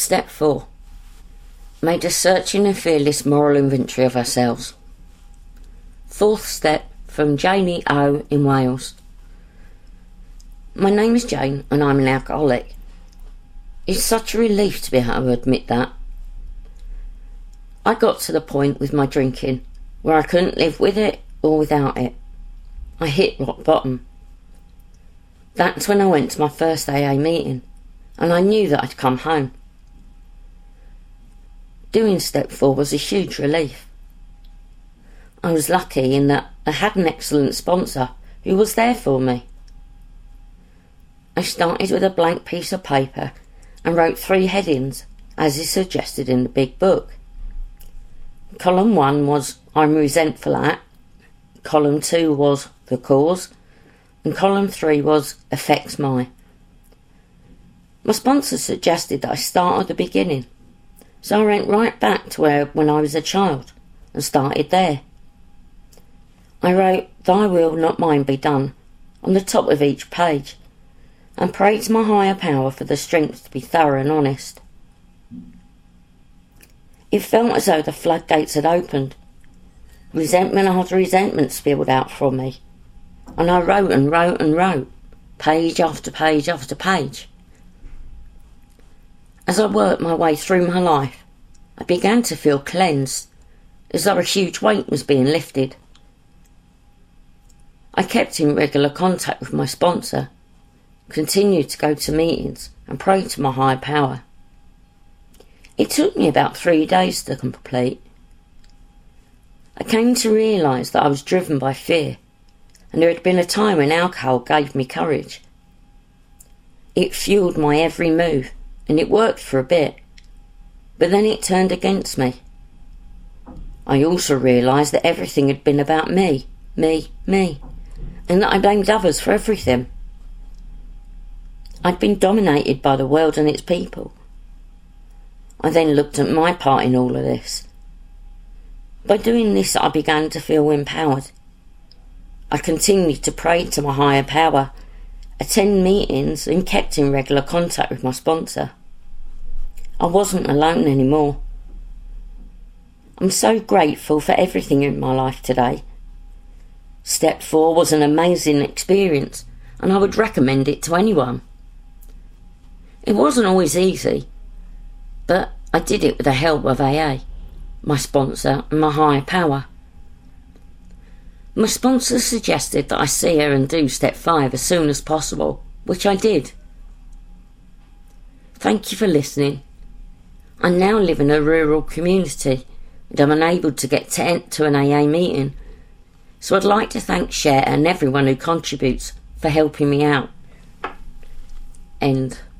Step 4. Made a searching and fearless moral inventory of ourselves. Fourth step, from Janie O in Wales. My name is Jane and I'm an alcoholic. It's such a relief to be able to admit that. I got to the point with my drinking where I couldn't live with it or without it. I hit rock bottom. That's when I went to my first AA meeting and I knew that I'd come home. Doing step 4 was a huge relief. I was lucky in that I had an excellent sponsor who was there for me. I started with a blank piece of paper and wrote 3 headings as is suggested in the big book. Column 1 was I'm resentful at, column 2 was the cause, and column 3 was affects my. My sponsor suggested that I start at the beginning, so I went right back to when I was a child and started there. I wrote "Thy will, not mine, be done" on the top of each page and prayed to my higher power for the strength to be thorough and honest. It felt as though the floodgates had opened. Resentment after resentment spilled out from me, and I wrote and wrote and wrote, page after page after page. As I worked my way through my life, I began to feel cleansed, as though a huge weight was being lifted. I kept in regular contact with my sponsor, continued to go to meetings and pray to my higher power. It took me about 3 days to complete. I came to realise that I was driven by fear, and there had been a time when alcohol gave me courage. It fuelled my every move, and it worked for a bit, but then it turned against me. I also realised that everything had been about me, and that I blamed others for everything. I'd been dominated by the world and its people. I then looked at my part in all of this. By doing this, I began to feel empowered. I continued to pray to my higher power, attend meetings and kept in regular contact with my sponsor. I wasn't alone anymore. I'm so grateful for everything in my life today. Step 4 was an amazing experience and I would recommend it to anyone. It wasn't always easy, but I did it with the help of AA, my sponsor and my higher power. My sponsor suggested that I see her and do step 5 as soon as possible, which I did. Thank you for listening. I now live in a rural community and I'm unable to get to an AA meeting, so I'd like to thank Cher and everyone who contributes for helping me out. End.